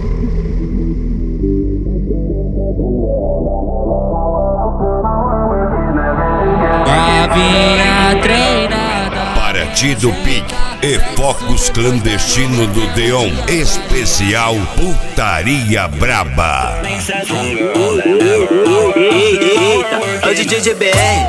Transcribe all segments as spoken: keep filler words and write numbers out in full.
Novinha treinada. Partido Pig e Focos Clandestino do Deon. Especial Putaria Braba. Eita, é o D J G B R.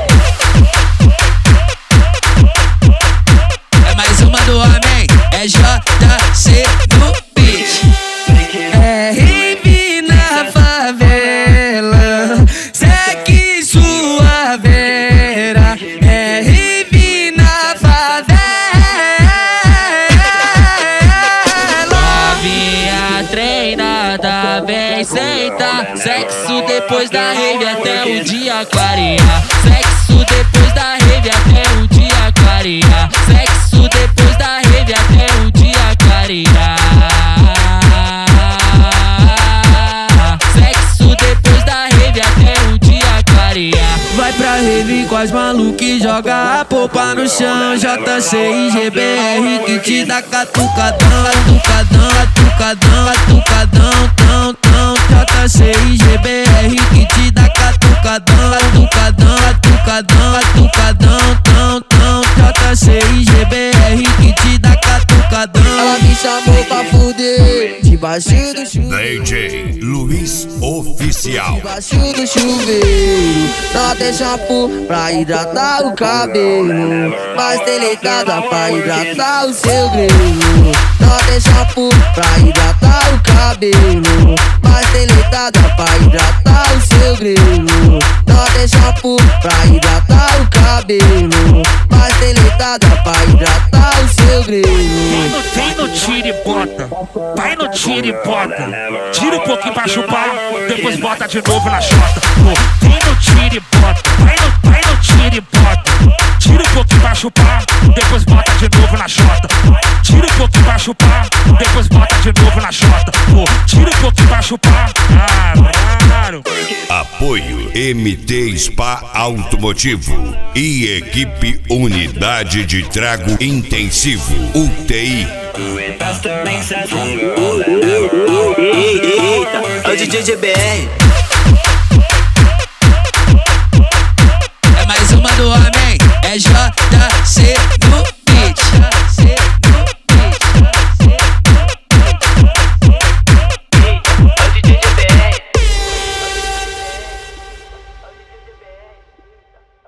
É mais uma do homem, é J C no beat. É rave na favela, segue sua vera. É rave na favela. Novinha treinada, vem sentar. Sexo depois da rave até o dia clarear. Sexo depois da rave até o dia clarear. Sexo depois da rave até o dia clarear. Sexo depois da rave até o dia clarear. Vai pra rave com as malucas e joga a polpa no chão. J C e G B R que te dá catucadão, catucadão, catucadão, catucadão, tão, tão. J C e G B R que te dá catucadão, catucadão, catucadão, catucadão, tão, tão. J C e G B R que te dá catucadão. Ela me chamou pra fuder debaixo do D chuveiro. J Luiz Oficial. Debaixo do chuveiro, só tem shampoo pra hidratar o cabelo, mais delicada pra hidratar o seu grelo. Só tem shampoo pra hidratar o cabelo, mais delicada pra hidratar o seu grelo. Só tem shampoo pra hidratar o cabelo, mais delicada pra hidratar o seu grelo. Vem no tira e bota, vai no tira e bota. Tira um pouquinho pra chupar, depois bota de novo na chota. Vem no tira e bota, vai no, vai no tira e bota. Tira um pouquinho pra chupar, depois bota de novo na chota. Tira um pouquinho pra chupar, depois bota de novo na chota. Tira um pouquinho pra chupar, ah, claro. Apoio M T Spa Automotivo e equipe Unidade de Trago Intensivo U T I. Eita, é o D J G B R. É mais uma do homem, é J C no